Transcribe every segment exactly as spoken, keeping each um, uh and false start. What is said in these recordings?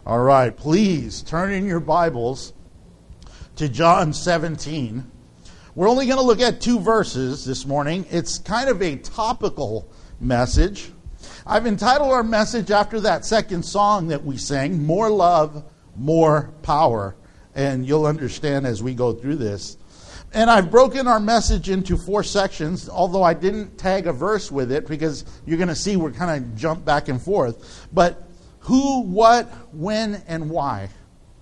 All right, please turn in your Bibles to John seventeen. We're only going to look at two verses this morning. It's kind of a topical message. I've entitled our message after that second song that we sang, More Love, More Power. And you'll understand as we go through this. And I've broken our message into four sections, although I didn't tag a verse with it because you're going to see we're kind of jump back and forth. But who, what, when, and why.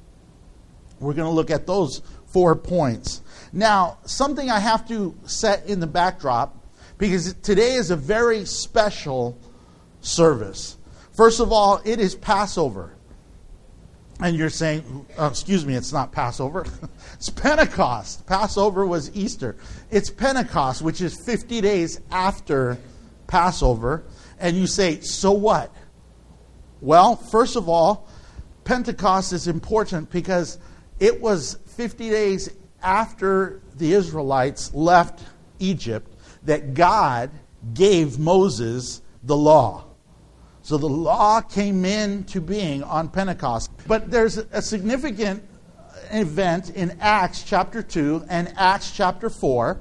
We're going to look at those four points. Now, something I have to set in the backdrop, because today is a very special service. First of all, it is Passover. And you're saying, oh, excuse me, it's not Passover. It's Pentecost. Passover was Easter. It's Pentecost, which is fifty days after Passover. And you say, so what? Well, first of all, Pentecost is important because it was fifty days after the Israelites left Egypt that God gave Moses the law. So the law came into being on Pentecost. But there's a significant event in Acts chapter two and Acts chapter four,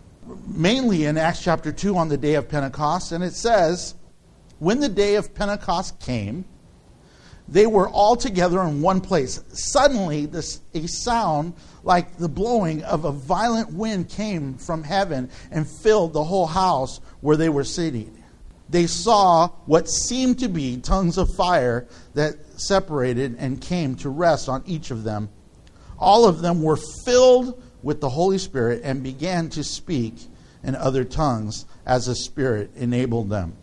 mainly in Acts chapter two on the day of Pentecost. And it says, when the day of Pentecost came, they were all together in one place. Suddenly, this, a sound like the blowing of a violent wind came from heaven and filled the whole house where they were sitting. They saw what seemed to be tongues of fire that separated and came to rest on each of them. All of them were filled with the Holy Spirit and began to speak in other tongues as the Spirit enabled them.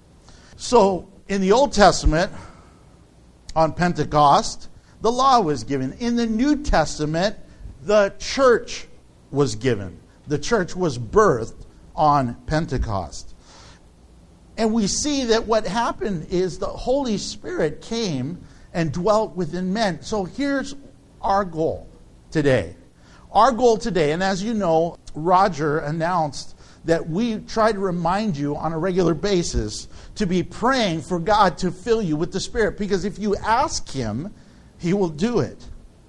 So, in the Old Testament, on Pentecost, the law was given. In the New Testament, the church was given. The church was birthed on Pentecost. And we see that what happened is the Holy Spirit came and dwelt within men. So here's our goal today. Our goal today, and as you know, Roger announced that we try to remind you on a regular basis to be praying for God to fill you with the Spirit. Because if you ask Him, He will do it.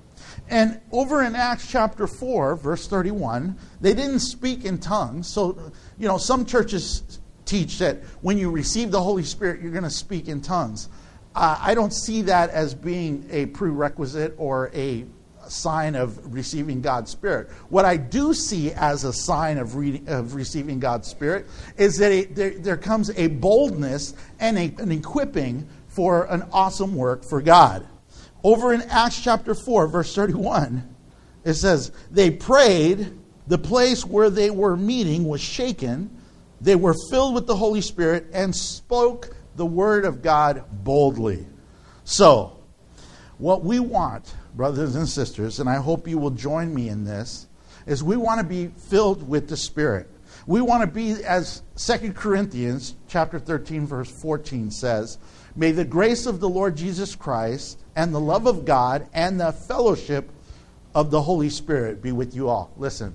And over in Acts chapter four, verse thirty-one, they didn't speak in tongues. So, you know, some churches teach that when you receive the Holy Spirit, you're going to speak in tongues. Uh, I don't see that as being a prerequisite or a sign of receiving God's Spirit. What I do see as a sign of, reading, of receiving God's Spirit is that it, there, there comes a boldness and a, an equipping for an awesome work for God. Over in Acts chapter four, verse thirty-one, it says, they prayed, the place where they were meeting was shaken, they were filled with the Holy Spirit and spoke the word of God boldly. So, what we want, brothers and sisters, and I hope you will join me in this, is we want to be filled with the Spirit. We want to be, as Second Corinthians chapter thirteen, verse fourteen says, may the grace of the Lord Jesus Christ and the love of God and the fellowship of the Holy Spirit be with you all. Listen,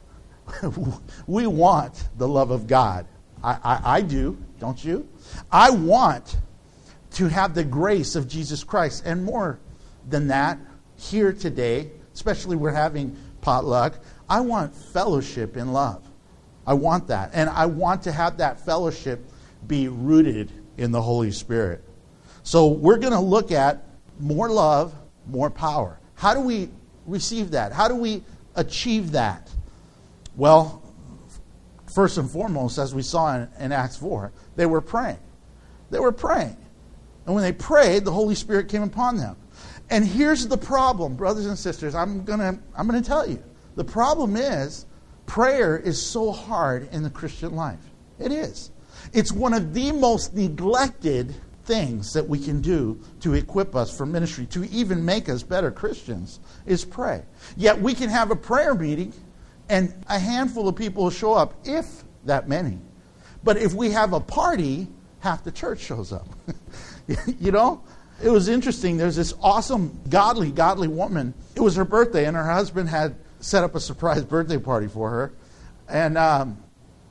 we want the love of God. I, I, I do, don't you? I want to have the grace of Jesus Christ. And more than that, here today, especially we're having potluck, I want fellowship in love. I want that. And I want to have that fellowship be rooted in the Holy Spirit. So we're going to look at more love, more power. How do we receive that? How do we achieve that? Well, first and foremost, as we saw in, in Acts four, they were praying. They were praying. And when they prayed, the Holy Spirit came upon them. And here's the problem, brothers and sisters. I'm gonna I'm gonna tell you. The problem is prayer is so hard in the Christian life. It is. It's one of the most neglected things that we can do to equip us for ministry, to even make us better Christians, is pray. Yet we can have a prayer meeting and a handful of people will show up, if that many. But if we have a party, half the church shows up. You know? It was interesting. There's this awesome, godly, godly woman. It was her birthday, and her husband had set up a surprise birthday party for her. And um,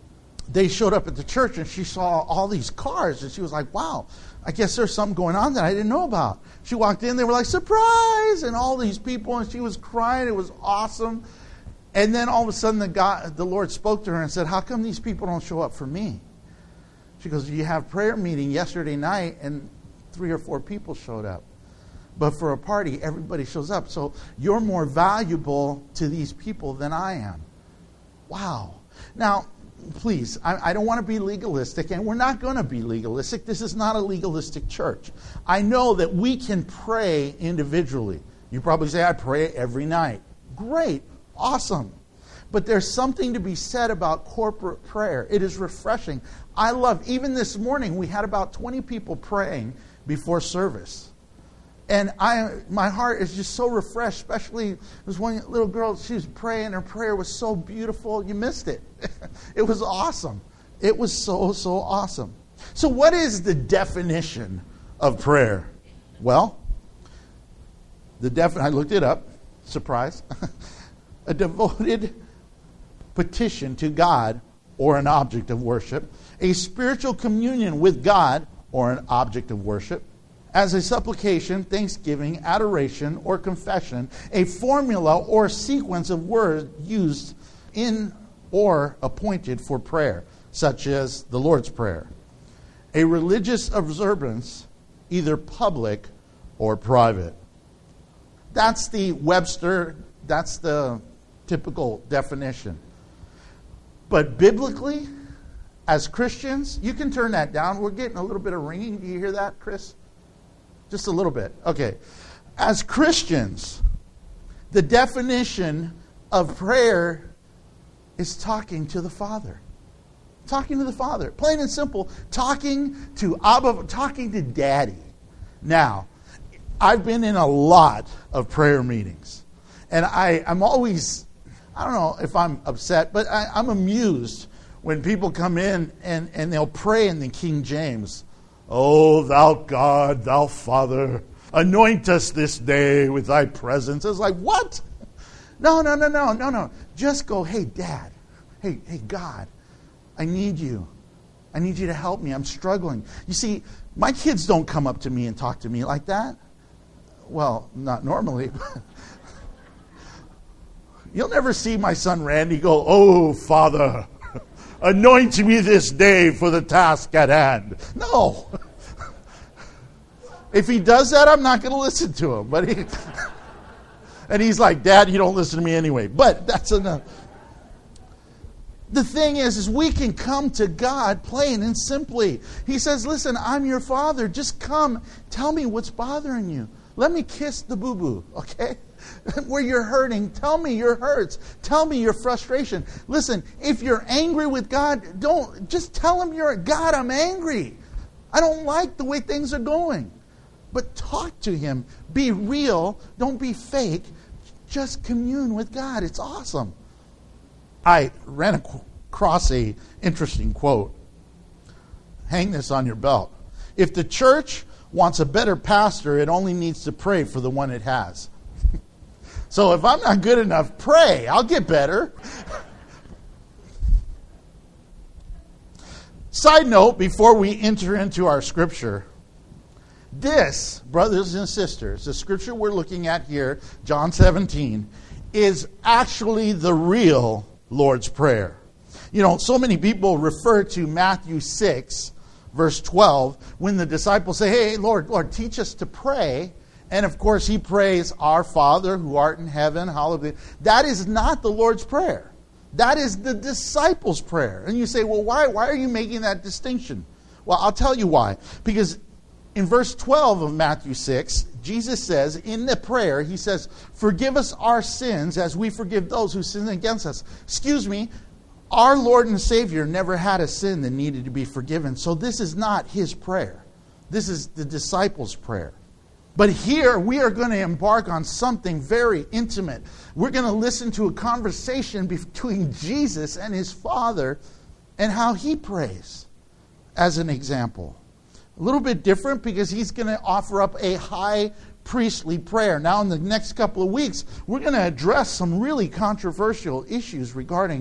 they showed up at the church and she saw all these cars and she was like, wow, I guess there's something going on that I didn't know about. She walked in, they were like, surprise, and all these people, and she was crying. It was awesome. And then all of a sudden the God, the Lord spoke to her and said, how come these people don't show up for me? She goes, you have prayer meeting yesterday night and three or four people showed up. But for a party, everybody shows up. So you're more valuable to these people than I am. Wow. Now, please, I, I don't want to be legalistic, and we're not going to be legalistic. This is not a legalistic church. I know that we can pray individually. You probably say, I pray every night. Great. Awesome. But there's something to be said about corporate prayer. It is refreshing. I love, even this morning, we had about twenty people praying before service. And I, my heart is just so refreshed, especially there was one little girl, she was praying, her prayer was so beautiful, you missed it. It was awesome. It was so, so awesome. So what is the definition of prayer? Well, the def- I looked it up, surprise. A devoted petition to God or an object of worship, a spiritual communion with God or an object of worship, as a supplication, thanksgiving, adoration, or confession, a formula or sequence of words used in or appointed for prayer, such as the Lord's Prayer. A religious observance, either public or private. That's the Webster, that's the typical definition. But biblically, as Christians, you can turn that down. We're getting a little bit of ringing. Do you hear that, Chris? Just a little bit. Okay. As Christians, the definition of prayer is talking to the Father. Talking to the Father. Plain and simple. Talking to Abba, talking to Daddy. Now, I've been in a lot of prayer meetings. And I, I'm always, I don't know if I'm upset, but I, I'm amused when people come in and, and they'll pray in the King James. Oh, thou God, thou Father, anoint us this day with thy presence. It's like, what? No, no, no, no, no, no. Just go, hey, Dad. Hey, hey, God, I need you. I need you to help me. I'm struggling. You see, my kids don't come up to me and talk to me like that. Well, not normally. You'll never see my son Randy go, oh, Father, anoint me this day for the task at hand. No. If he does that, I'm not going to listen to him. But he, and he's like, Dad, you don't listen to me anyway. But that's enough. The thing is, is we can come to God plain and simply. He says, listen, I'm your Father. Just come. Tell me what's bothering you. Let me kiss the boo-boo, okay? Where you're hurting, tell me your hurts. Tell me your frustration. Listen, if you're angry with God, don't just tell him you're, God, I'm angry. I don't like the way things are going. But talk to him. Be real. Don't be fake. Just commune with God. It's awesome. I ran across a interesting quote. Hang this on your belt. If the church wants a better pastor, it only needs to pray for the one it has. So if I'm not good enough, pray. I'll get better. Side note, before we enter into our scripture, this, brothers and sisters, the scripture we're looking at here, John seventeen, is actually the real Lord's Prayer. You know, so many people refer to Matthew six, verse twelve, when the disciples say, hey, Lord, Lord, teach us to pray. And of course, he prays, Our Father who art in heaven, hallowed be. That is not the Lord's Prayer. That is the disciples' prayer. And you say, well, why, why are you making that distinction? Well, I'll tell you why. Because in verse twelve of Matthew six, Jesus says, in the prayer, he says, forgive us our sins as we forgive those who sin against us. Excuse me, our Lord and Savior never had a sin that needed to be forgiven. So this is not his prayer. This is the disciples' prayer. But here we are going to embark on something very intimate. We're going to listen to a conversation between Jesus and his Father and how he prays as an example. A little bit different because he's going to offer up a high priestly prayer. Now in the next couple of weeks, we're going to address some really controversial issues regarding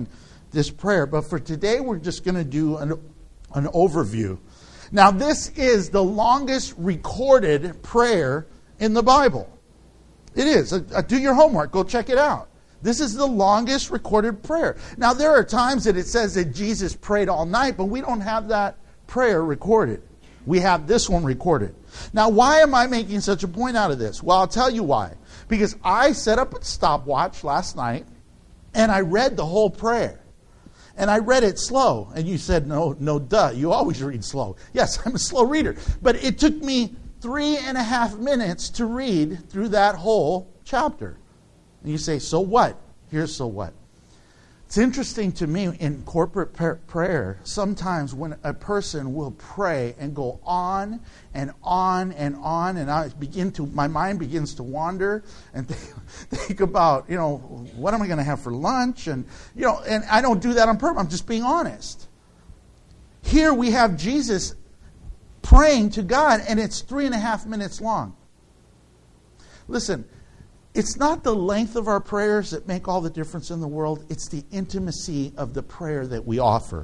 this prayer. But for today, we're just going to do an, an overview. Now, this is the longest recorded prayer in the Bible. It is. Uh, do your homework. Go check it out. This is the longest recorded prayer. Now, there are times that it says that Jesus prayed all night, but we don't have that prayer recorded. We have this one recorded. Now, why am I making such a point out of this? Well, I'll tell you why. Because I set up a stopwatch last night, and I read the whole prayer. And I read it slow. And you said, no, no, duh, you always read slow. Yes, I'm a slow reader. But it took me three and a half minutes to read through that whole chapter. And you say, so what? Here's so what. It's interesting to me in corporate prayer, sometimes when a person will pray and go on and on and on, and I begin to, my mind begins to wander and think, think about, you know, what am I going to have for lunch? And, you know, and I don't do that on purpose. I'm just being honest. Here we have Jesus praying to God, and it's three and a half minutes long. Listen, it's not the length of our prayers that make all the difference in the world. It's the intimacy of the prayer that we offer.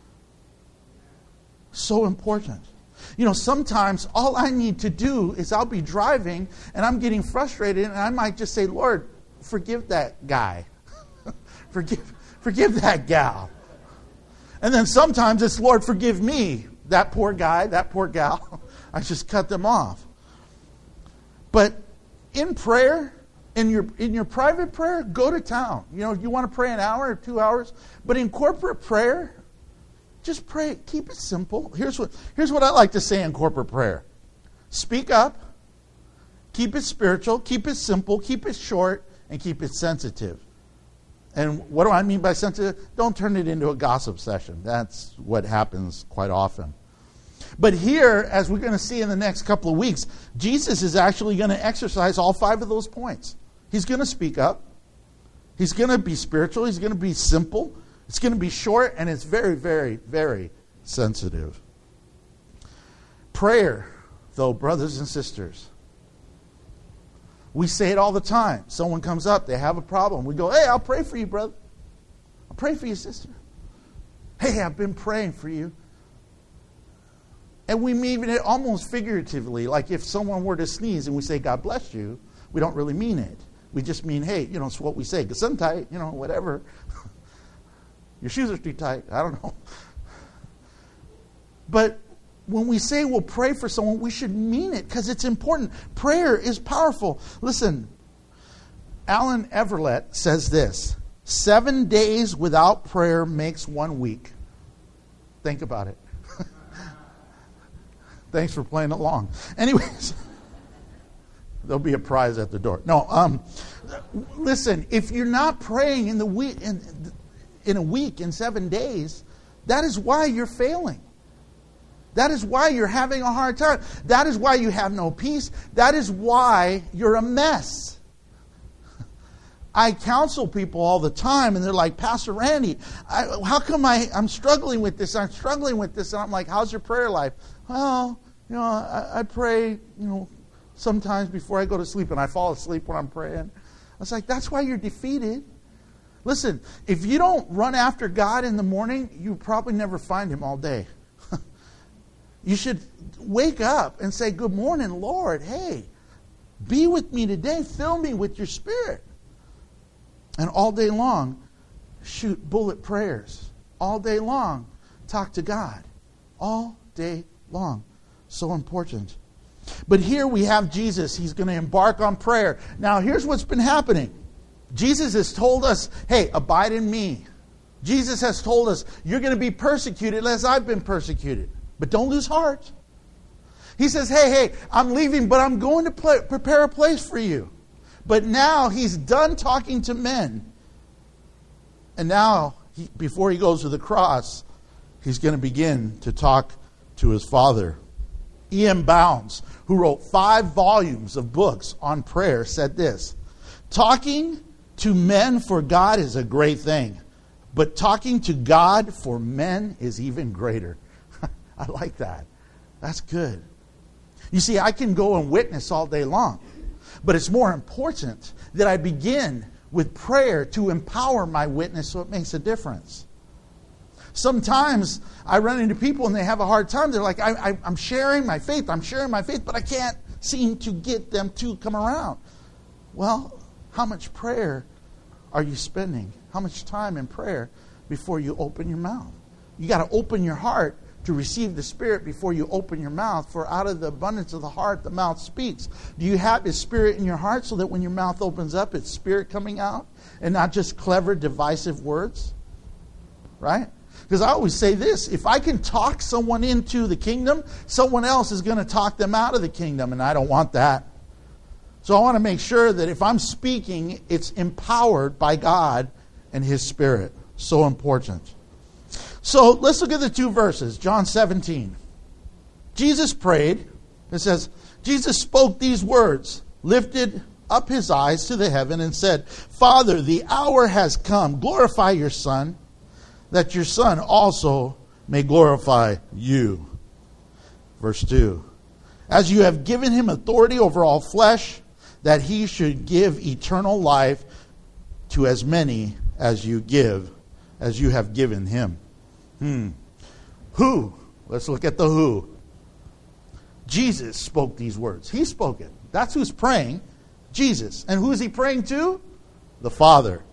So important. You know, sometimes all I need to do is I'll be driving and I'm getting frustrated and I might just say, Lord, forgive that guy. forgive, forgive that gal. And then sometimes it's, Lord, forgive me. That poor guy, that poor gal. I just cut them off. But in prayer, In your in your private prayer, go to town. You know, you want to pray an hour or two hours. But in corporate prayer, just pray. Keep it simple. Here's what here's what I like to say in corporate prayer. Speak up. Keep it spiritual. Keep it simple. Keep it short. And keep it sensitive. And what do I mean by sensitive? Don't turn it into a gossip session. That's what happens quite often. But here, as we're going to see in the next couple of weeks, Jesus is actually going to exercise all five of those points. He's going to speak up. He's going to be spiritual. He's going to be simple. It's going to be short, and it's very, very, very sensitive. Prayer, though, brothers and sisters, we say it all the time. Someone comes up, they have a problem. We go, hey, I'll pray for you, brother. I'll pray for you, sister. Hey, I've been praying for you. And we mean it almost figuratively, like if someone were to sneeze and we say, God bless you, we don't really mean it. We just mean, hey, you know, it's what we say. Gesundheit, you know, whatever. Your shoes are too tight. I don't know. But when we say we'll pray for someone, we should mean it because it's important. Prayer is powerful. Listen, Alan Everlett says this, seven days without prayer makes one week. Think about it. Thanks for playing along. Anyways, there'll be a prize at the door. No, um, listen, if you're not praying in the week in, in a week, in seven days, that is why you're failing. That is why you're having a hard time. That is why you have no peace. That is why you're a mess. I counsel people all the time, and they're like, Pastor Randy, I, how come I, I'm struggling with this? I'm struggling with this. And I'm like, how's your prayer life? Well, you know, I, I pray, you know, sometimes before I go to sleep, and I fall asleep when I'm praying. I was like, that's why you're defeated. Listen, if you don't run after God in the morning, you probably never find Him all day. You should wake up and say, good morning, Lord. Hey, be with me today. Fill me with your Spirit. And all day long, shoot bullet prayers. All day long, talk to God. All day long. So important. But here we have Jesus. He's going to embark on prayer. Now, here's what's been happening. Jesus has told us, hey, abide in me. Jesus has told us, you're going to be persecuted as I've been persecuted. But don't lose heart. He says, hey, hey, I'm leaving, but I'm going to play, prepare a place for you. But now he's done talking to men. And now, he, before he goes to the cross, he's going to begin to talk to his Father. E M Bounds, who wrote five volumes of books on prayer, said this, talking to men for God is a great thing, but talking to God for men is even greater. I like that. That's good. You see, I can go and witness all day long, but it's more important that I begin with prayer to empower my witness so it makes a difference. Sometimes I run into people and they have a hard time. They're like, I, I, I'm sharing my faith, I'm sharing my faith, but I can't seem to get them to come around. Well, how much prayer are you spending? How much time in prayer before you open your mouth? You got to open your heart to receive the Spirit before you open your mouth, for out of the abundance of the heart, the mouth speaks. Do you have His Spirit in your heart so that when your mouth opens up, it's Spirit coming out and not just clever, divisive words? Right? Because I always say this, if I can talk someone into the kingdom, someone else is going to talk them out of the kingdom, and I don't want that. So I want to make sure that if I'm speaking, it's empowered by God and His Spirit. So important. So let's look at the two verses. John seventeen. Jesus prayed. It says, Jesus spoke these words, lifted up His eyes to the heaven and said, Father, the hour has come. Glorify your Son, that your Son also may glorify you. Verse two. As you have given Him authority over all flesh, that He should give eternal life to as many as you give, as you have given Him. Hmm. Who? Let's look at the who. Jesus spoke these words. He spoke it. That's who's praying. Jesus. And who is He praying to? The Father.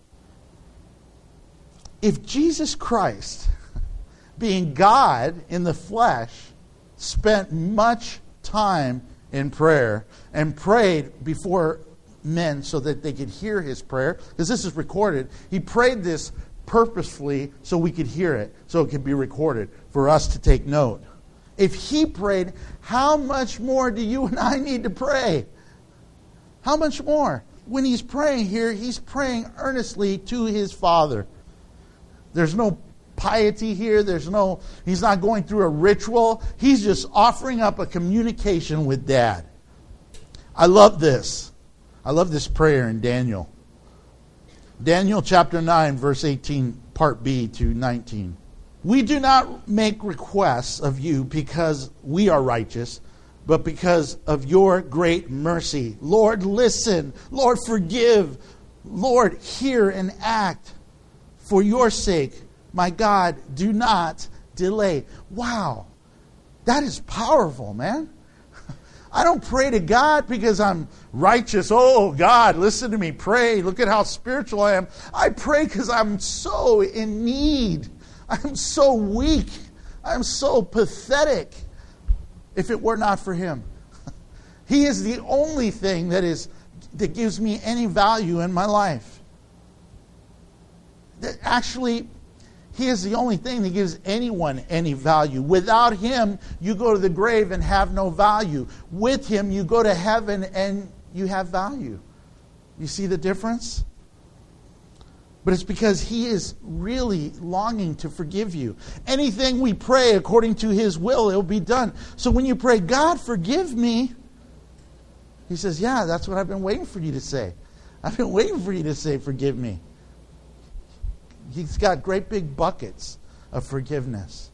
If Jesus Christ, being God in the flesh, spent much time in prayer and prayed before men so that they could hear His prayer, because this is recorded. He prayed this purposefully so we could hear it, so it could be recorded for us to take note. If He prayed, how much more do you and I need to pray? How much more? When He's praying here, He's praying earnestly to His Father. There's no piety here. There's no, He's not going through a ritual. He's just offering up a communication with Dad. I love this. I love this prayer in Daniel. Daniel chapter nine, verse eighteen, part B to nineteen. We do not make requests of you because we are righteous, but because of your great mercy. Lord, listen. Lord, forgive. Lord, hear and act. For your sake, my God, do not delay. Wow. That is powerful, man. I don't pray to God because I'm righteous. Oh, God, listen to me pray. Look at how spiritual I am. I pray because I'm so in need. I'm so weak. I'm so pathetic. If it were not for Him. He is the only thing that is that gives me any value in my life. That actually, He is the only thing that gives anyone any value. Without Him, you go to the grave and have no value. With Him, you go to heaven and you have value. You see the difference? But it's because He is really longing to forgive you. Anything we pray according to His will, it will be done. So when you pray, God, forgive me, He says, yeah, that's what I've been waiting for you to say. I've been waiting for you to say, forgive me. He's got great big buckets of forgiveness.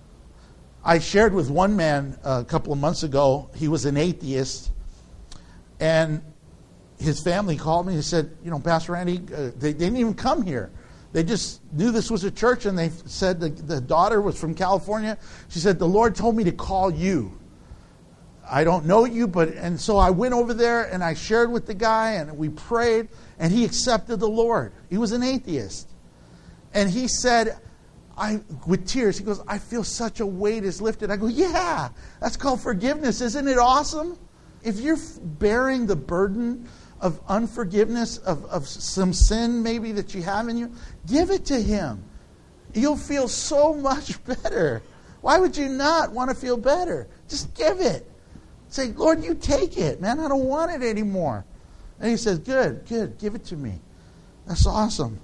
I shared with one man a couple of months ago. He was an atheist. And his family called me and said, you know, Pastor Randy, uh, they, they didn't even come here. They just knew this was a church, and they said the, the daughter was from California. She said, the Lord told me to call you. I don't know you, but, and so I went over there and I shared with the guy and we prayed and he accepted the Lord. He was an atheist. And he said, I, with tears, he goes, I feel such a weight is lifted. I go, yeah, that's called forgiveness. Isn't it awesome? If you're bearing the burden of unforgiveness, of, of some sin maybe that you have in you, give it to Him. You'll feel so much better. Why would you not want to feel better? Just give it. Say, Lord, you take it, man. I don't want it anymore. And He says, good, good, give it to me. That's awesome.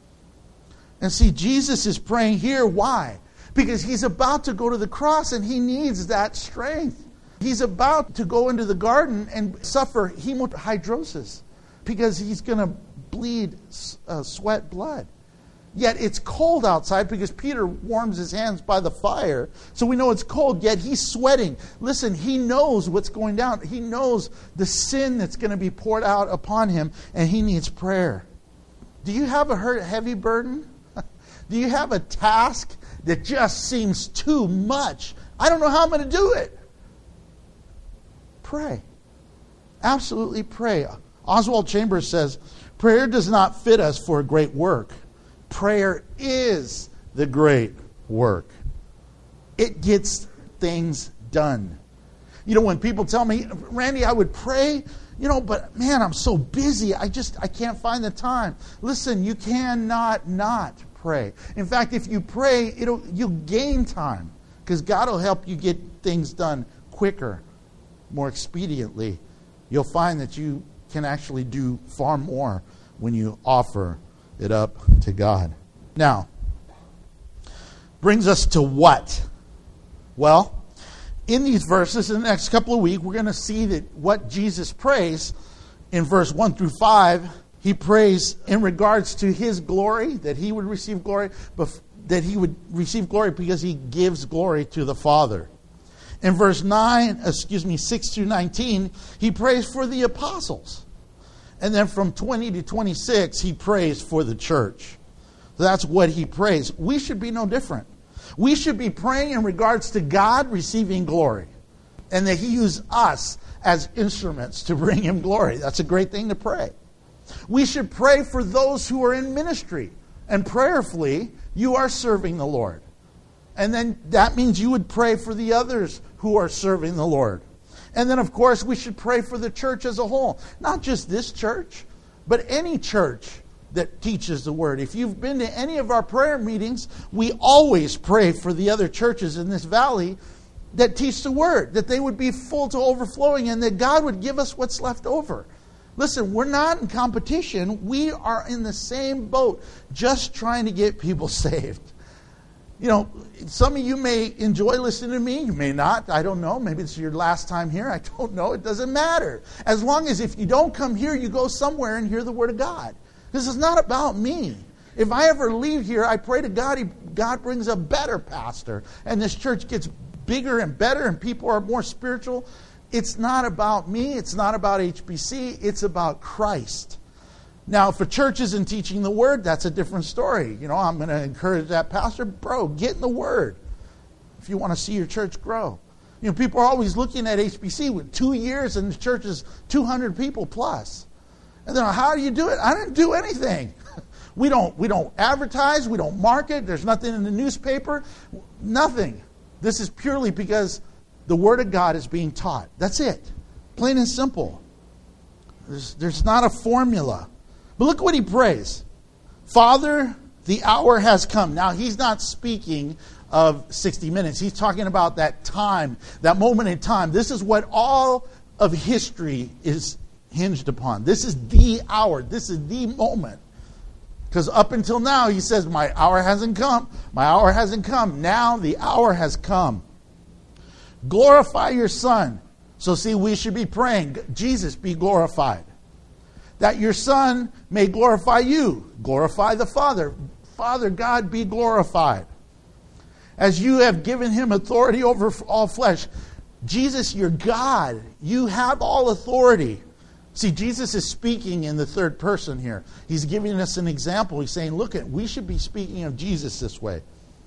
And see, Jesus is praying here. Why? Because He's about to go to the cross and He needs that strength. He's about to go into the garden and suffer hemohydrosis because He's going to bleed uh, sweat blood. Yet it's cold outside because Peter warms his hands by the fire. So we know it's cold, yet he's sweating. Listen, he knows what's going down. He knows the sin that's going to be poured out upon him, and he needs prayer. Do you have a heavy burden? Do you have a task that just seems too much? I don't know how I'm going to do it. Pray. Absolutely pray. Oswald Chambers says, prayer does not fit us for a great work. Prayer is the great work. It gets things done. You know, when people tell me, Randy, I would pray, you know, but man, I'm so busy. I just, I can't find the time. Listen, you cannot not pray. In fact, if you pray, it'll you'll gain time because God will help you get things done quicker, more expediently. You'll find that you can actually do far more when you offer it up to God. Now, brings us to what? Well, in these verses, in the next couple of weeks, we're going to see that what Jesus prays in verse one through five, he prays in regards to his glory, that he would receive glory, but that he would receive glory because he gives glory to the Father. In verse nine, excuse me, six through nineteen, he prays for the apostles. And then from twenty to twenty-six, he prays for the church. So that's what he prays. We should be no different. We should be praying in regards to God receiving glory. And that he use us as instruments to bring him glory. That's a great thing to pray. We should pray for those who are in ministry. And prayerfully, you are serving the Lord. And then that means you would pray for the others who are serving the Lord. And then, of course, we should pray for the church as a whole. Not just this church, but any church that teaches the Word. If you've been to any of our prayer meetings, we always pray for the other churches in this valley that teach the Word, that they would be full to overflowing and that God would give us what's left over. Listen, we're not in competition. We are in the same boat, just trying to get people saved. You know, some of you may enjoy listening to me. You may not. I don't know. Maybe it's your last time here. I don't know. It doesn't matter. As long as if you don't come here, you go somewhere and hear the Word of God. This is not about me. If I ever leave here, I pray to God, he, God brings a better pastor. And this church gets bigger and better and people are more spiritual. It's not about me. It's not about H B C. It's about Christ. Now, if a church isn't teaching the Word, that's a different story. You know, I'm going to encourage that pastor, bro, get in the Word if you want to see your church grow. You know, people are always looking at H B C with two years and the church is two hundred people plus. And then, how do you do it? I didn't do anything. We don't, we don't advertise. We don't market. There's nothing in the newspaper. Nothing. This is purely because the Word of God is being taught. That's it. Plain and simple. There's, there's not a formula. But look what he prays. Father, the hour has come. Now, he's not speaking of sixty minutes. He's talking about that time, that moment in time. This is what all of history is hinged upon. This is the hour. This is the moment. Because up until now, he says, my hour hasn't come. My hour hasn't come. Now the hour has come. Glorify your Son. So see, we should be praying, Jesus be glorified. That your Son may glorify you. Glorify the Father. Father God be glorified. As you have given him authority over all flesh. Jesus, your God, you have all authority. See, Jesus is speaking in the third person here. He's giving us an example. He's saying, look, at we should be speaking of Jesus this way.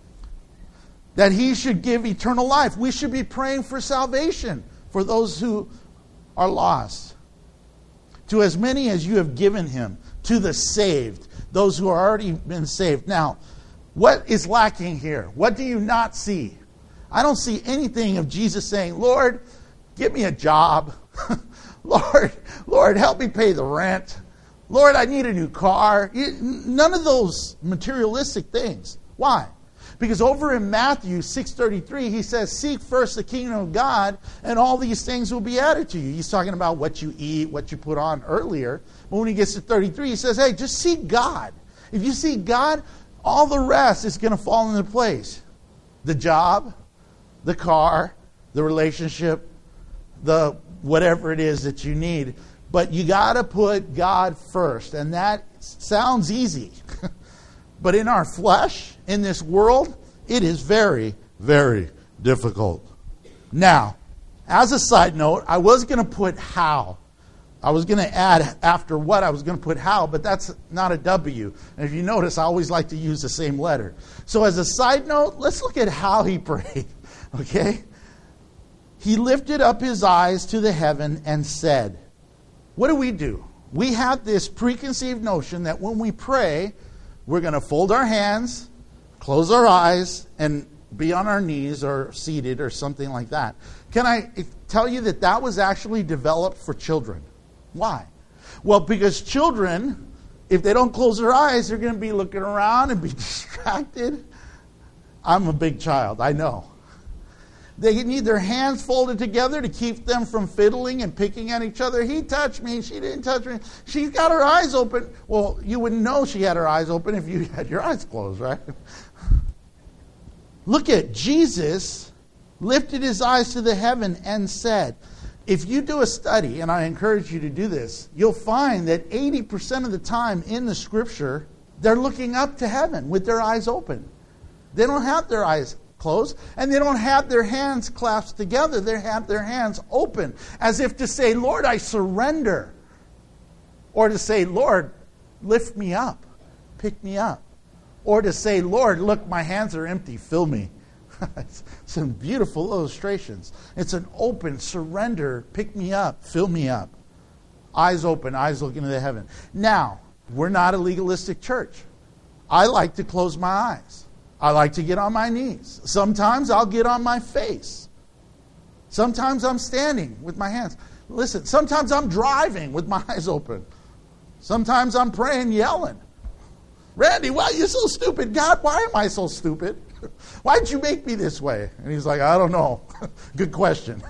That he should give eternal life. We should be praying for salvation for those who are lost. To as many as you have given him, to the saved, those who are already been saved. Now, what is lacking here? What do you not see? I don't see anything of Jesus saying, Lord, give me a job. Lord, Lord, help me pay the rent. Lord, I need a new car. None of those materialistic things. Why? Because over in Matthew six thirty-three, he says, seek first the kingdom of God, and all these things will be added to you. He's talking about what you eat, what you put on earlier. But when he gets to thirty-three, he says, hey, just seek God. If you seek God, all the rest is going to fall into place. The job, the car, the relationship, the whatever it is that you need. But you got to put God first. And that sounds easy. But in our flesh, in this world, it is very, very difficult. Now, as a side note, I was going to put how I was going to add after what, I was going to put how, but that's not a W. And if you notice, I always like to use the same letter. So as a side note, let's look at how he prayed, okay? He lifted up his eyes to the heaven and said, what do we do? We have this preconceived notion that when we pray, we're going to fold our hands, close our eyes, and be on our knees or seated or something like that. Can I tell you that that was actually developed for children? Why? Well, because children, if they don't close their eyes, they're going to be looking around and be distracted. I'm a big child, I know. They need their hands folded together to keep them from fiddling and picking at each other. He touched me, she didn't touch me. She's got her eyes open. Well, you wouldn't know she had her eyes open if you had your eyes closed, right? Look at Jesus lifted his eyes to the heaven and said, if you do a study, and I encourage you to do this, you'll find that eighty percent of the time in the scripture, they're looking up to heaven with their eyes open. They don't have their eyes closed, and they don't have their hands clasped together. They have their hands open, as if to say, Lord, I surrender. Or to say, Lord, lift me up, pick me up. Or to say, Lord, look, my hands are empty, fill me. Some beautiful illustrations. It's an open surrender, pick me up, fill me up. Eyes open, eyes looking to the heaven. Now, we're not a legalistic church. I like to close my eyes. I like to get on my knees. Sometimes I'll get on my face. Sometimes I'm standing with my hands. Listen, sometimes I'm driving with my eyes open. Sometimes I'm praying, yelling. Randy, why are you so stupid? God, why am I so stupid? Why did you make me this way? And he's like, I don't know. Good question.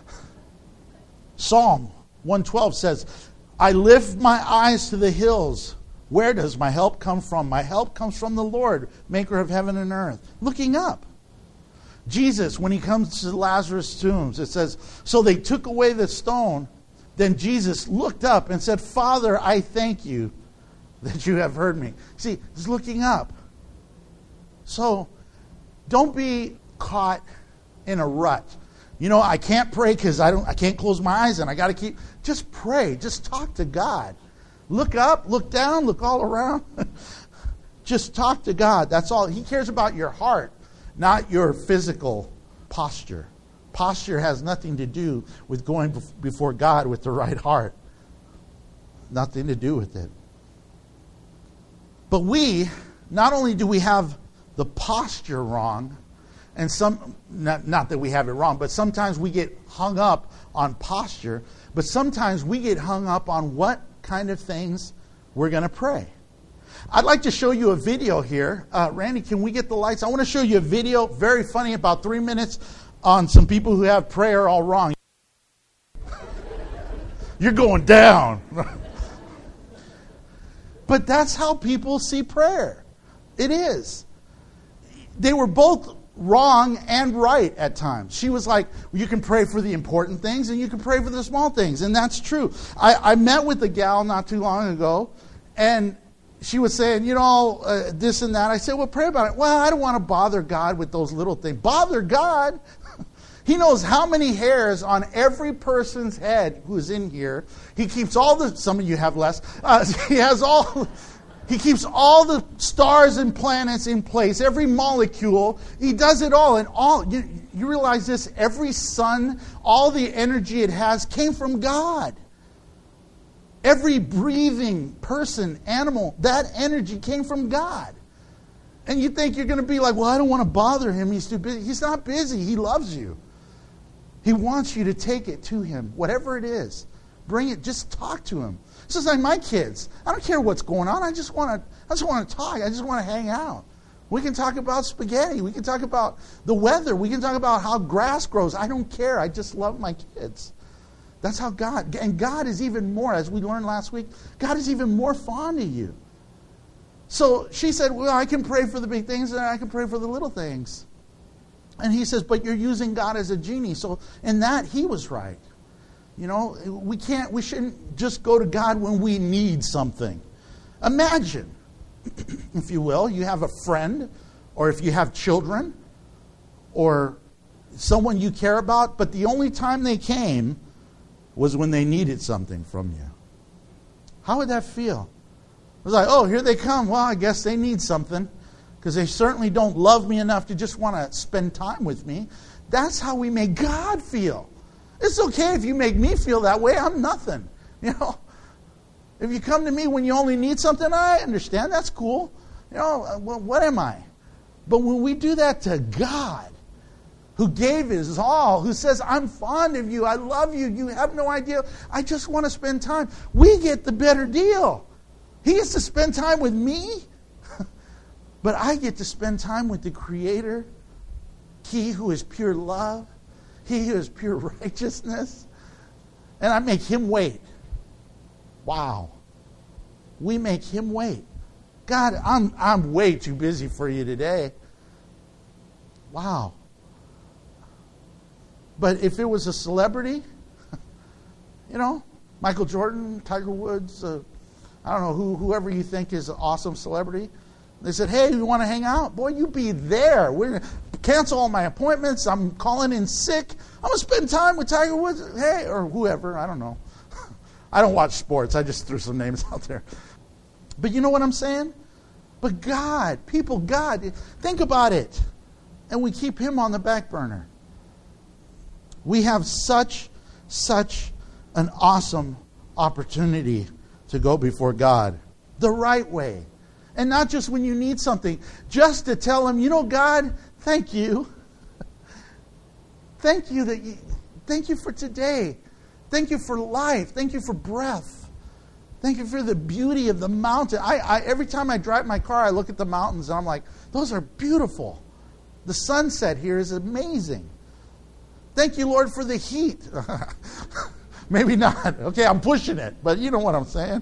Psalm one twelve says, I lift my eyes to the hills. Where does my help come from? My help comes from the Lord, maker of heaven and earth. Looking up. Jesus, when he comes to Lazarus' tombs, it says, so they took away the stone. Then Jesus looked up and said, Father, I thank you that you have heard me. See, he's looking up. So, don't be caught in a rut. You know, I can't pray because I don't. I can't close my eyes and I got to keep. Just pray. Just talk to God. Look up, look down, look all around. Just talk to God. That's all. He cares about your heart, not your physical posture. Posture has nothing to do with going before God with the right heart. Nothing to do with it. But we, not only do we have the posture wrong, and some, not, not that we have it wrong, but sometimes we get hung up on posture, but sometimes we get hung up on what kind of things we're going to pray. I'd like to show you a video here. Uh, Randy, can we get the lights? I want to show you a video, very funny, about three minutes, on some people who have prayer all wrong. You're going down. But that's how people see prayer. It is. They were both wrong and right at times. She was like, well, you can pray for the important things and you can pray for the small things. And that's true. I, I met with a gal not too long ago, and she was saying, you know, uh, this and that. I said, well, pray about it. Well, I don't want to bother God with those little things. Bother God? He knows how many hairs on every person's head who's in here. He keeps all the, some of you have less. Uh, he has all, he keeps all the stars and planets in place, every molecule. He does it all. And all, you, you realize this, every sun, all the energy it has came from God. Every breathing person, animal, that energy came from God. And you think you're going to be like, well, I don't want to bother him. He's too busy. He's not busy. He loves you. He wants you to take it to him, whatever it is. Bring it. Just talk to him. It's just like my kids. I don't care what's going on. I just want to. I just want to talk. I just want to hang out. We can talk about spaghetti. We can talk about the weather. We can talk about how grass grows. I don't care. I just love my kids. That's how God. And God is even more, as we learned last week. God is even more fond of you. So she said, well, I can pray for the big things and I can pray for the little things. And he says, but you're using God as a genie. So in that, he was right. You know, we can't, we shouldn't just go to God when we need something. Imagine, if you will, you have a friend, or if you have children, or someone you care about, but the only time they came was when they needed something from you. How would that feel? It was like, oh, here they come. Well, I guess they need something, because they certainly don't love me enough to just want to spend time with me. That's how we make God feel. It's okay if you make me feel that way. I'm nothing. You know, if you come to me when you only need something, I understand. That's cool. You know, well, what am I? But when we do that to God, who gave his all, who says, I'm fond of you, I love you, you have no idea, I just want to spend time, we get the better deal. He gets to spend time with me, but I get to spend time with the Creator, He who is pure love, He who is pure righteousness, and I make Him wait. Wow. We make Him wait. God, I'm I'm way too busy for you today. Wow. But if it was a celebrity, you know, Michael Jordan, Tiger Woods, uh, I don't know, who, whoever you think is an awesome celebrity, they said, hey, you want to hang out? Boy, you be there. We're going to cancel all my appointments. I'm calling in sick. I'm going to spend time with Tiger Woods. Hey, or whoever. I don't know. I don't watch sports. I just threw some names out there. But you know what I'm saying? But God, people, God, think about it. And we keep Him on the back burner. We have such, such an awesome opportunity to go before God the right way. And not just when you need something, just to tell Him, you know, God, thank you. Thank you that you, thank you for today. Thank you for life. Thank you for breath. Thank you for the beauty of the mountain. I, I every time I drive my car, I look at the mountains and I'm like, those are beautiful. The sunset here is amazing. Thank you, Lord, for the heat. Maybe not. Okay, I'm pushing it, but you know what I'm saying.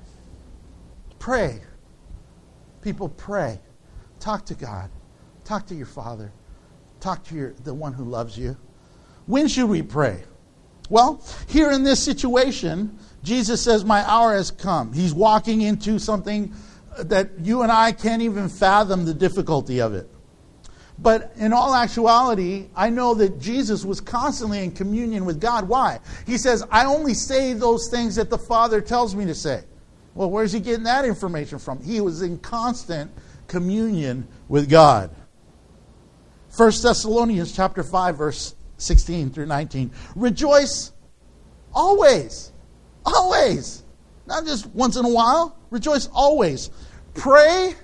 Pray. People, pray. Talk to God. Talk to your Father. Talk to your the one who loves you. When should we pray? Well, here in this situation, Jesus says, my hour has come. He's walking into something that you and I can't even fathom the difficulty of it. But in all actuality, I know that Jesus was constantly in communion with God. Why? He says, I only say those things that the Father tells me to say. Well, where's he getting that information from? He was in constant communion with God. First Thessalonians chapter five, verse sixteen through nineteen. Rejoice always. Always. Not just once in a while. Rejoice always. Pray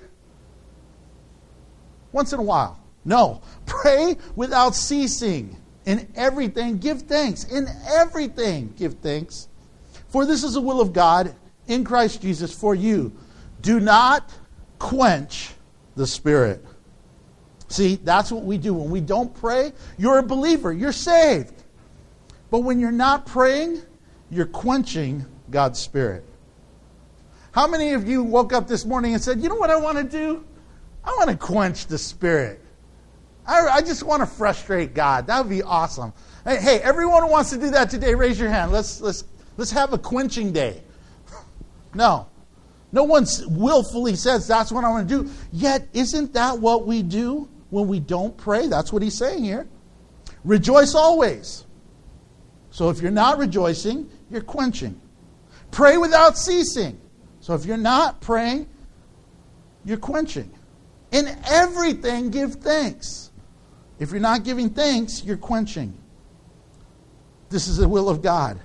once in a while. No. Pray without ceasing. In everything, give thanks. In everything, give thanks. For this is the will of God in Christ Jesus for you. Do not quench the Spirit. See, that's what we do. When we don't pray, you're a believer. You're saved. But when you're not praying, you're quenching God's Spirit. How many of you woke up this morning and said, you know what I want to do? I want to quench the Spirit. I, I just want to frustrate God. That would be awesome. Hey, hey, everyone who wants to do that today, raise your hand. Let's let's let's have a quenching day. No. No one willfully says that's what I want to do. Yet, isn't that what we do when we don't pray? That's what he's saying here. Rejoice always. So if you're not rejoicing, you're quenching. Pray without ceasing. So if you're not praying, you're quenching. In everything, give thanks. If you're not giving thanks, you're quenching. This is the will of God.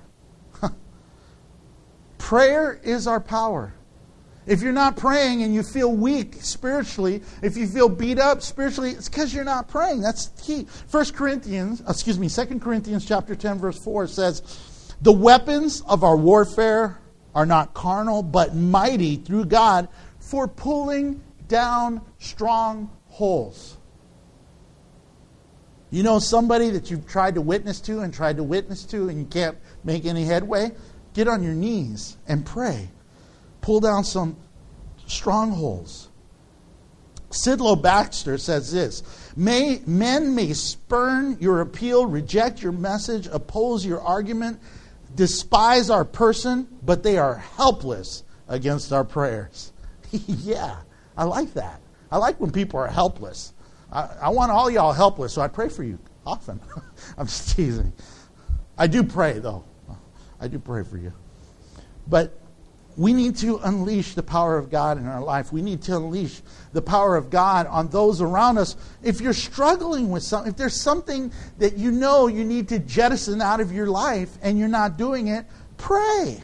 Prayer is our power. If you're not praying and you feel weak spiritually, if you feel beat up spiritually, it's because you're not praying. That's key. First Corinthians, excuse me, Second Corinthians chapter ten, verse four says, the weapons of our warfare are not carnal, but mighty through God for pulling down strongholds. You know somebody that you've tried to witness to and tried to witness to and you can't make any headway? Get on your knees and pray. Pull down some strongholds. Sidlow Baxter says this, may, men may spurn your appeal, reject your message, oppose your argument, despise our person, but they are helpless against our prayers. Yeah, I like that. I like when people are helpless. I, I want all y'all helpless, so I pray for you often. I'm just teasing. I do pray, though. I do pray for you. But we need to unleash the power of God in our life. We need to unleash the power of God on those around us. If you're struggling with something, if there's something that you know you need to jettison out of your life and you're not doing it, pray.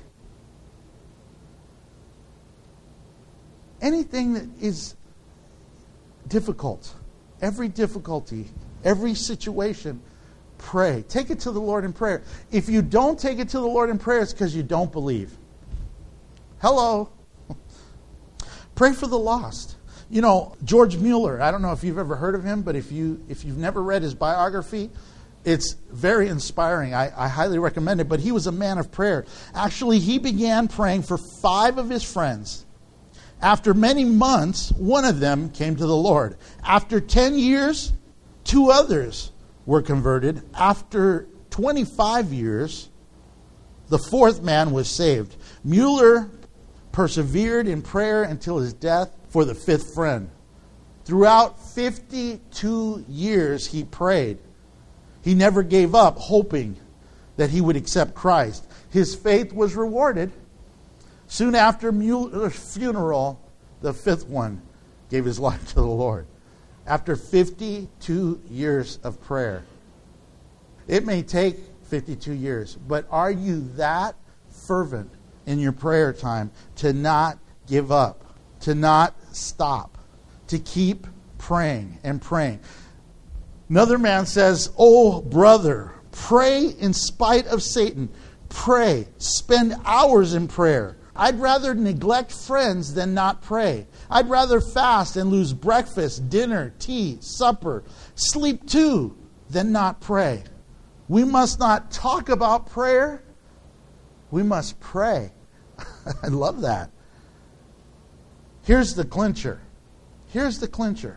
Anything that is difficult, every difficulty, every situation, pray. Take it to the Lord in prayer. If you don't take it to the Lord in prayer, it's because you don't believe. Hello. Pray for the lost. You know, George Mueller, I don't know if you've ever heard of him, but if, you, if you've never read his biography, it's very inspiring. I, I highly recommend it. But he was a man of prayer. Actually, he began praying for five of his friends. After many months, one of them came to the Lord. After ten years, two others were converted. After twenty-five years, the fourth man was saved. Mueller persevered in prayer until his death for the fifth friend. Throughout fifty-two years, he prayed. He never gave up, hoping that he would accept Christ. His faith was rewarded. Soon after Mueller's funeral, the fifth one gave his life to the Lord. After fifty-two years of prayer. It may take fifty-two years, but are you that fervent in your prayer time to not give up, to not stop, to keep praying and praying? Another man says, "Oh, brother, pray in spite of Satan. Pray. Spend hours in prayer. I'd rather neglect friends than not pray. I'd rather fast and lose breakfast, dinner, tea, supper, sleep too, than not pray." We must not talk about prayer. We must pray. I love that. Here's the clincher. Here's the clincher.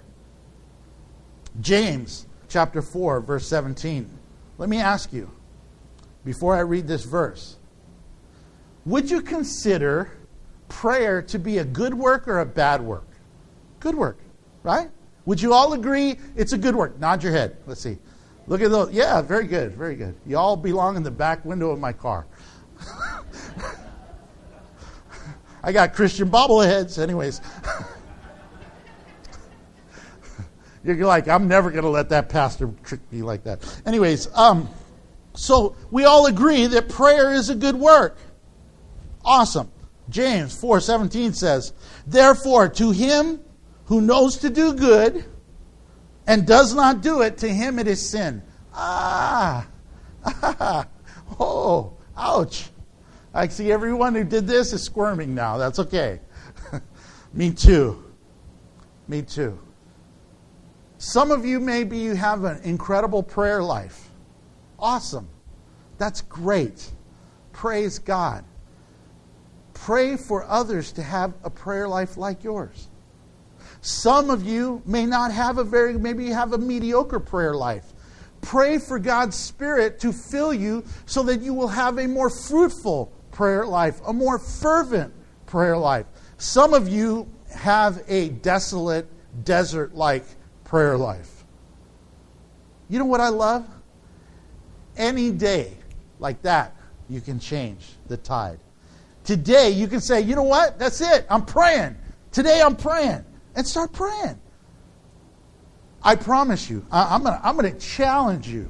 James chapter four, verse seventeen. Let me ask you, before I read this verse, would you consider prayer to be a good work or a bad work? Good work, right? Would you all agree it's a good work? Nod your head. Let's see. Look at those. Yeah, very good, very good. You all belong in the back window of my car. I got Christian bobbleheads. Anyways. You're like, I'm never going to let that pastor trick me like that. Anyways, um, so we all agree that prayer is a good work. Awesome. James four seventeen says, "Therefore, to him who knows to do good and does not do it, to him it is sin." Ah, ah, oh, ouch. I see everyone who did this is squirming now. That's okay. Me too. Me too. Some of you, maybe you have an incredible prayer life. Awesome. That's great. Praise God. Pray for others to have a prayer life like yours. Some of you may not have a very, maybe you have a mediocre prayer life. Pray for God's Spirit to fill you so that you will have a more fruitful prayer life, a more fervent prayer life. Some of you have a desolate, desert-like prayer life. You know what I love? Any day like that, you can change the tide. Today, you can say, you know what? That's it. I'm praying. Today, I'm praying. And start praying. I promise you, I, I'm going I'm to challenge you.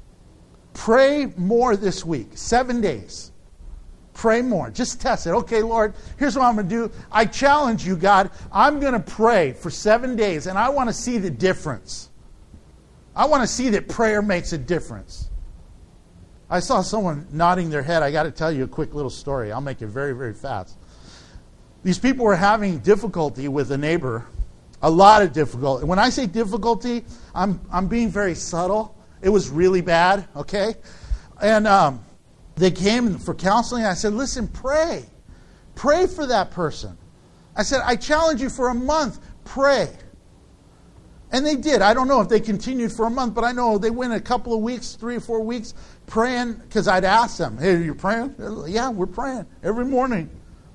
Pray more this week. Seven days. Pray more. Just test it. Okay, Lord, here's what I'm going to do. I challenge you, God. I'm going to pray for seven days, and I want to see the difference. I want to see that prayer makes a difference. I saw someone nodding their head. I got to tell you a quick little story. I'll make it very, very fast. These people were having difficulty with a neighbor. A lot of difficulty. When I say difficulty, I'm I'm being very subtle. It was really bad, okay? And um, they came for counseling. I said, listen, pray. Pray for that person. I said, I challenge you for a month. Pray. And they did. I don't know if they continued for a month, but I know they went a couple of weeks, three or four weeks, praying, because I'd ask them, hey, are you praying? Yeah, we're praying every morning.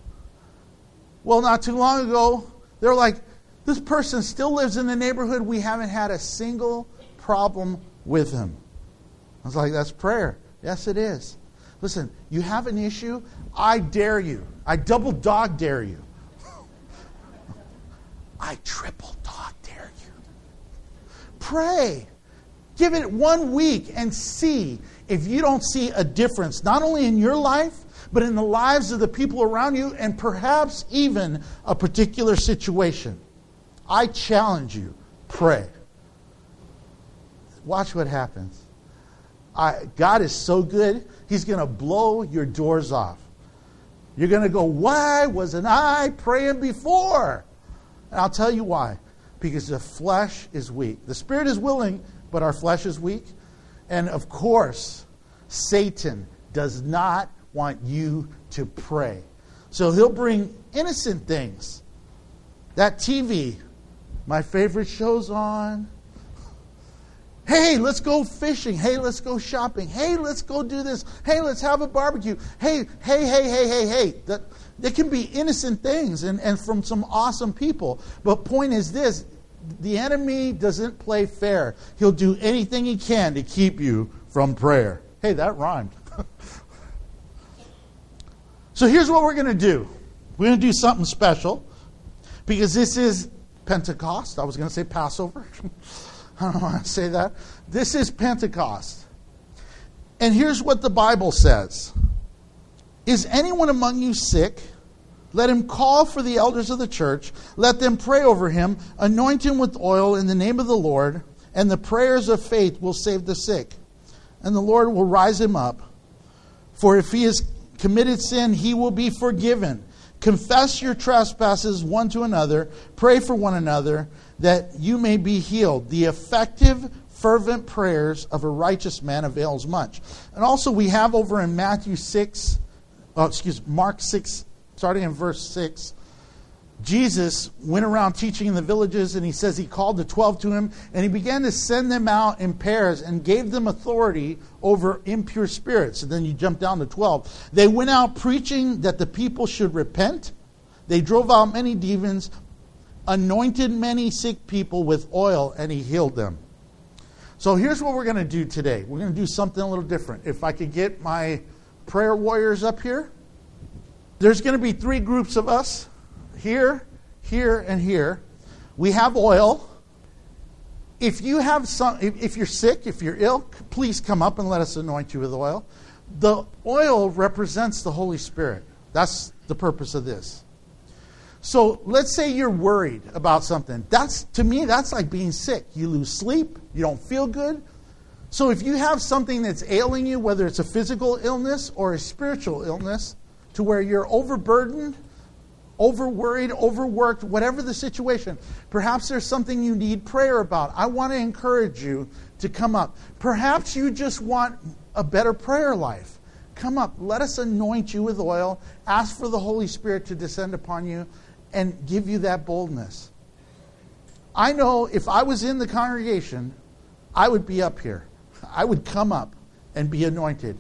Well, not too long ago, they're like, this person still lives in the neighborhood. We haven't had a single problem with him. I was like, that's prayer. Yes, it is. Listen, you have an issue, I dare you. I double dog dare you. I triple dog dare you. Pray. Give it one week and see if you don't see a difference, not only in your life, but in the lives of the people around you, and perhaps even a particular situation. I challenge you, pray. Watch what happens. I, God is so good, He's going to blow your doors off. You're going to go, why wasn't I praying before? And I'll tell you why. Because the flesh is weak. The spirit is willing, but our flesh is weak. And of course, Satan does not want you to pray. So he'll bring innocent things. That T V, my favorite show's on. Hey, let's go fishing. Hey, let's go shopping. Hey, let's go do this. Hey, let's have a barbecue. Hey, hey, hey, hey, hey, hey. That, they can be innocent things and, and from some awesome people. But point is this, the enemy doesn't play fair. He'll do anything he can to keep you from prayer. Hey, that rhymed. So here's what we're going to do. We're going to do something special because this is Pentecost. I was going to say Passover. I don't want to say that. This is Pentecost. And here's what the Bible says. Is anyone among you sick? Let him call for the elders of the church. Let them pray over him. Anoint him with oil in the name of the Lord. And the prayers of faith will save the sick. And the Lord will rise him up. For if he has committed sin, he will be forgiven. Confess your trespasses one to another. Pray for one another, that you may be healed. The effective, fervent prayers of a righteous man avails much. And also we have over in Matthew six, oh, excuse Mark six, starting in verse six, Jesus went around teaching in the villages, and he says he called the twelve to him, and he began to send them out in pairs and gave them authority over impure spirits. And then you jump down to twelve. They went out preaching that the people should repent. They drove out many demons, anointed many sick people with oil, and he healed them. So here's what we're going to do today. We're going to do something a little different. If I could get my prayer warriors up here. There's going to be three groups of us. Here, here, and here. We have oil. If you have some, if, if you're sick, if you're ill, please come up and let us anoint you with oil. The oil represents the Holy Spirit. That's the purpose of this. So let's say you're worried about something. That's, to me, that's like being sick. You lose sleep. You don't feel good. So if you have something that's ailing you, whether it's a physical illness or a spiritual illness, to where you're overburdened, over-worried, overworked, whatever the situation, perhaps there's something you need prayer about. I want to encourage you to come up. Perhaps you just want a better prayer life. Come up. Let us anoint you with oil. Ask for the Holy Spirit to descend upon you and give you that boldness. I know if I was in the congregation, I would be up here. I would come up and be anointed.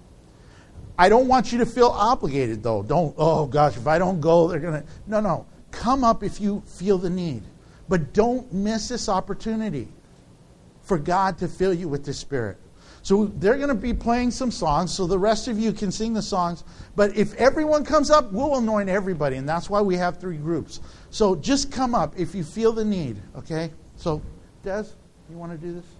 I don't want you to feel obligated, though. Don't, oh gosh, if I don't go, they're going to... No, no. Come up if you feel the need. But don't miss this opportunity for God to fill you with the Spirit. So they're going to be playing some songs, so the rest of you can sing the songs. But if everyone comes up, we'll anoint everybody, and that's why we have three groups. So just come up if you feel the need, okay? So, Des, you want to do this?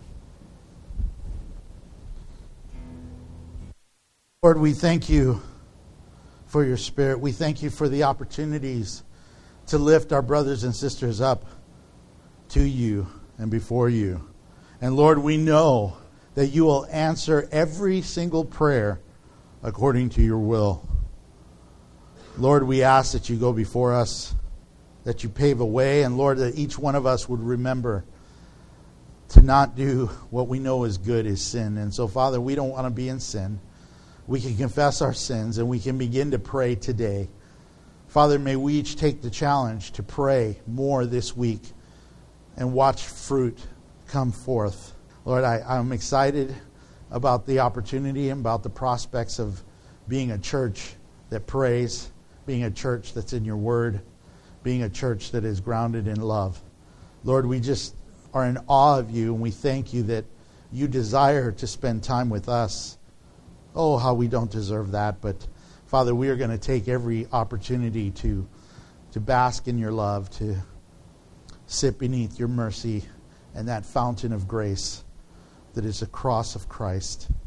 Lord, we thank you for your Spirit. We thank you for the opportunities to lift our brothers and sisters up to you and before you. And Lord, we know that you will answer every single prayer according to your will. Lord, we ask that you go before us, that you pave a way, and Lord, that each one of us would remember to not do what we know is good is sin. And so, Father, we don't want to be in sin. We can confess our sins and we can begin to pray today. Father, may we each take the challenge to pray more this week and watch fruit come forth. Lord, I, I'm excited about the opportunity and about the prospects of being a church that prays, being a church that's in your word, being a church that is grounded in love. Lord, we just are in awe of you, and we thank you that you desire to spend time with us Oh, how we don't deserve that. But, Father, we are going to take every opportunity to, to bask in your love, to sit beneath your mercy and that fountain of grace that is the cross of Christ.